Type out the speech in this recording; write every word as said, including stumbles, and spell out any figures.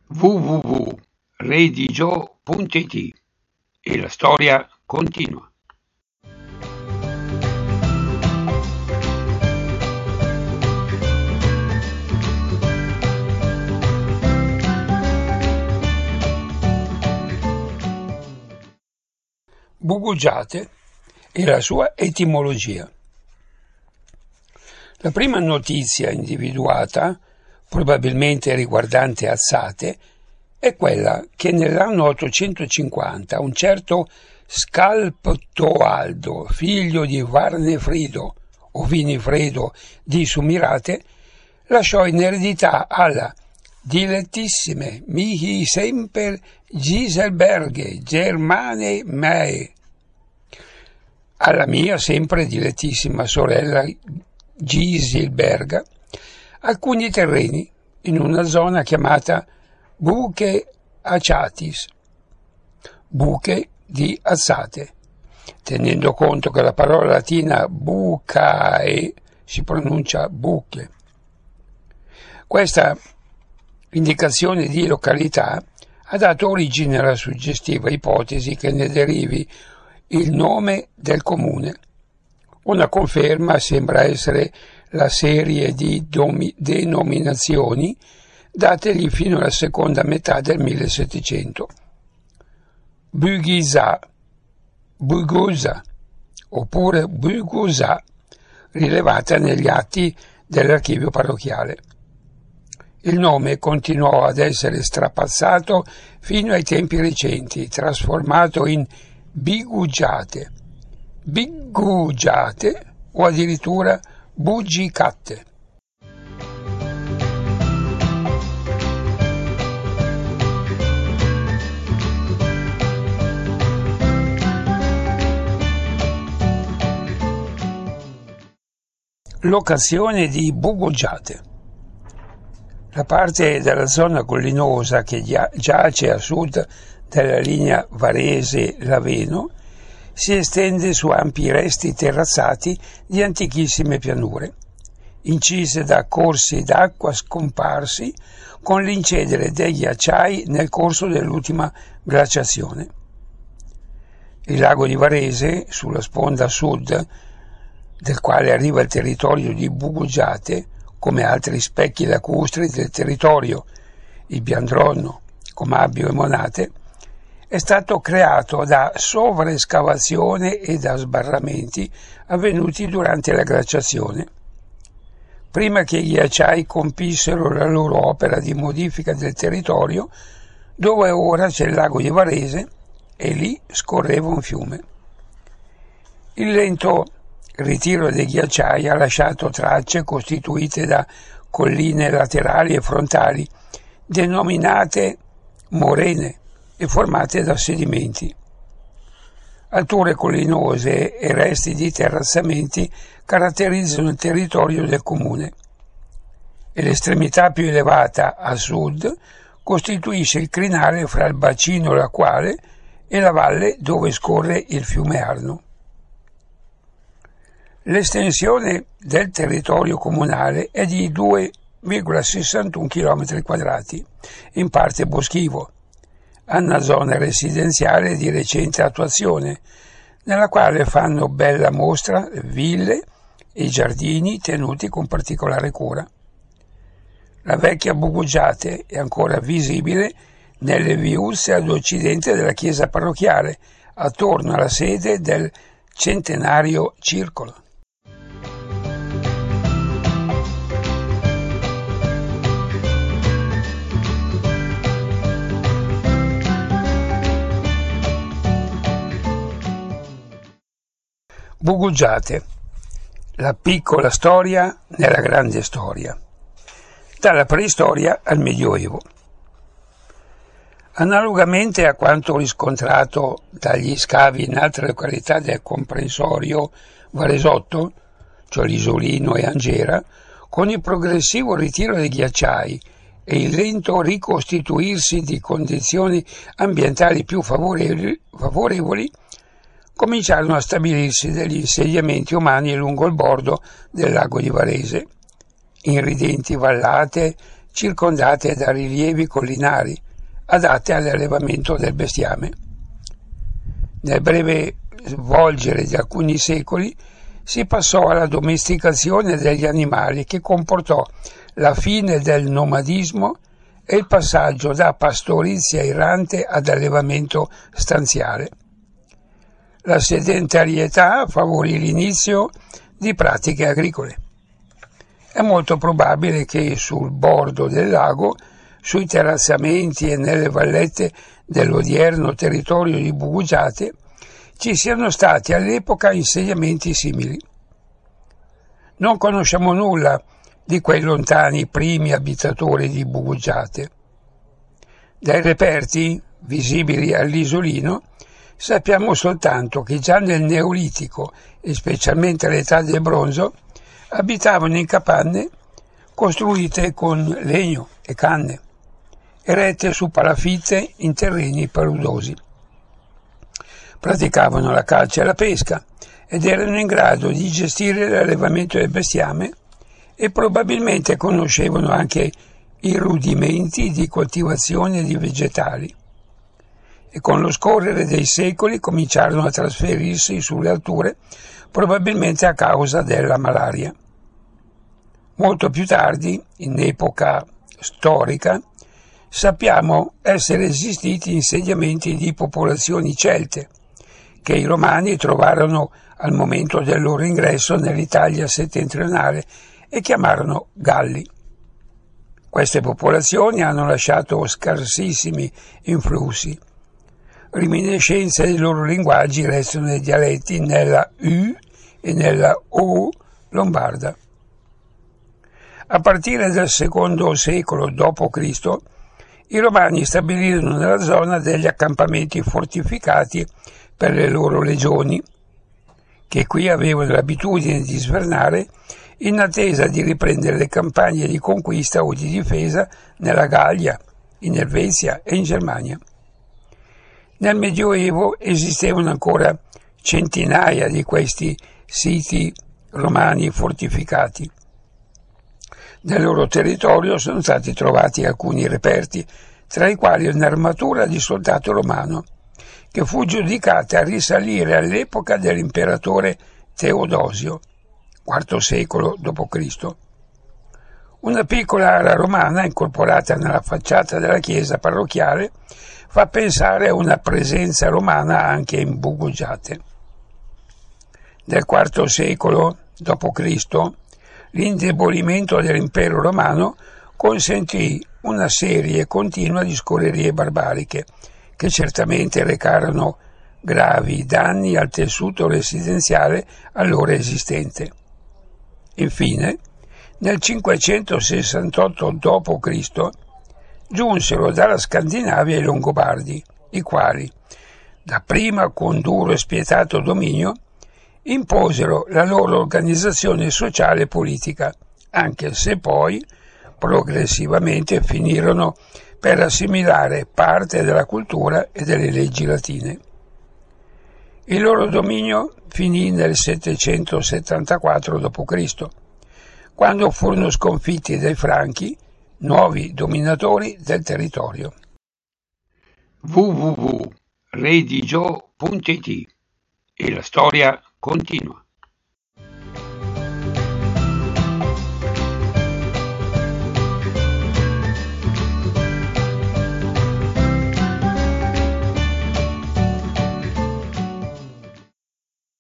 w w w punto redigio punto it e la storia continua. Bugugiate e la sua etimologia. La prima notizia individuata, probabilmente riguardante Azzate, è quella che nell'anno ottocentocinquanta un certo Scalptoaldo, figlio di Varnefrido o Vinifredo di Sumirate, lasciò in eredità alla dilettissime mihi semper Giselberghe Germane Mae, alla mia sempre dilettissima sorella Giselberga, alcuni terreni in una zona chiamata Buche Achatis, buche di Azzate, tenendo conto che la parola latina bucae si pronuncia buche. Questa indicazione di località ha dato origine alla suggestiva ipotesi che ne derivi il nome del comune. Una conferma sembra essere la serie di domi- denominazioni dategli fino alla seconda metà del millesettecento. Bughisa, Bugusa, oppure Bugusa, rilevata negli atti dell'archivio parrocchiale. Il nome continuò ad essere strapazzato fino ai tempi recenti, trasformato in Bigugiate, Bigugiate o addirittura Bugicatte. Locazione di Bugugiate. La parte della zona collinosa che giace a sud della linea Varese-Laveno si estende su ampi resti terrazzati di antichissime pianure, incise da corsi d'acqua scomparsi con l'incedere dei ghiacciai nel corso dell'ultima glaciazione. Il lago di Varese, sulla sponda sud, del quale arriva il territorio di Bugugiate, come altri specchi lacustri del territorio, il Biandronno, Comabbio e Monate, è stato creato da sovraescavazione e da sbarramenti avvenuti durante la glaciazione. Prima che i ghiacciai compissero la loro opera di modifica del territorio, dove ora c'è il lago di Varese e lì scorreva un fiume. Il lento ritiro dei ghiacciai ha lasciato tracce costituite da colline laterali e frontali, denominate morene e formate da sedimenti. Alture collinose e resti di terrazzamenti caratterizzano il territorio del comune e l'estremità più elevata a sud costituisce il crinale fra il bacino lacuale e la valle dove scorre il fiume Arno. L'estensione del territorio comunale è di due virgola sessantuno chilometri quadrati, in parte boschivo, a una zona residenziale di recente attuazione, nella quale fanno bella mostra ville e giardini tenuti con particolare cura. La vecchia Bugugiate è ancora visibile nelle viuzze ad occidente della chiesa parrocchiale, attorno alla sede del Centenario Circolo. Bugugiate, la piccola storia nella grande storia, dalla preistoria al Medioevo. Analogamente a quanto riscontrato dagli scavi in altre località del comprensorio Varesotto, cioè l'Isolino e Angera, con il progressivo ritiro dei ghiacciai e il lento ricostituirsi di condizioni ambientali più favorevoli, favorevoli cominciarono a stabilirsi degli insediamenti umani lungo il bordo del lago di Varese, in ridenti vallate circondate da rilievi collinari, adatte all'allevamento del bestiame. Nel breve volgere di alcuni secoli si passò alla domesticazione degli animali, che comportò la fine del nomadismo e il passaggio da pastorizia errante ad allevamento stanziale. La sedentarietà favorì l'inizio di pratiche agricole. È molto probabile che sul bordo del lago, sui terrazzamenti e nelle vallette dell'odierno territorio di Bugugiate, ci siano stati all'epoca insediamenti simili. Non conosciamo nulla di quei lontani primi abitatori di Bugugiate. Dai reperti visibili all'isolino sappiamo soltanto che già nel Neolitico e specialmente all'età del bronzo abitavano in capanne costruite con legno e canne, erette su palafitte in terreni paludosi. Praticavano la caccia e la pesca ed erano in grado di gestire l'allevamento del bestiame e probabilmente conoscevano anche i rudimenti di coltivazione di vegetali. E con lo scorrere dei secoli cominciarono a trasferirsi sulle alture, probabilmente a causa della malaria. Molto più tardi, in epoca storica, sappiamo essere esistiti insediamenti di popolazioni celte, che i romani trovarono al momento del loro ingresso nell'Italia settentrionale e chiamarono Galli. Queste popolazioni hanno lasciato scarsissimi influssi. Reminiscenze dei loro linguaggi restano nei dialetti nella U e nella O lombarda. A partire dal secondo secolo dopo Cristo, i romani stabilirono nella zona degli accampamenti fortificati per le loro legioni, che qui avevano l'abitudine di svernare in attesa di riprendere le campagne di conquista o di difesa nella Gallia, in Elvezia e in Germania. Nel Medioevo esistevano ancora centinaia di questi siti romani fortificati. Nel loro territorio sono stati trovati alcuni reperti, tra i quali un'armatura di soldato romano, che fu giudicata a risalire all'epoca dell'imperatore Teodosio, quarto secolo dopo Cristo. Una piccola ara romana incorporata nella facciata della chiesa parrocchiale fa pensare a una presenza romana anche in Bugugiate. Nel quarto secolo dopo Cristo, l'indebolimento dell'impero romano consentì una serie continua di scorrerie barbariche, che certamente recarono gravi danni al tessuto residenziale allora esistente. Infine, nel cinquecentosessantotto dopo Cristo giunsero dalla Scandinavia i Longobardi, i quali, dapprima con duro e spietato dominio, imposero la loro organizzazione sociale e politica, anche se poi progressivamente finirono per assimilare parte della cultura e delle leggi latine. Il loro dominio finì nel settecentosettantaquattro dopo Cristo, quando furono sconfitti dai Franchi, nuovi dominatori del territorio. w w w punto redigio punto it E la storia continua.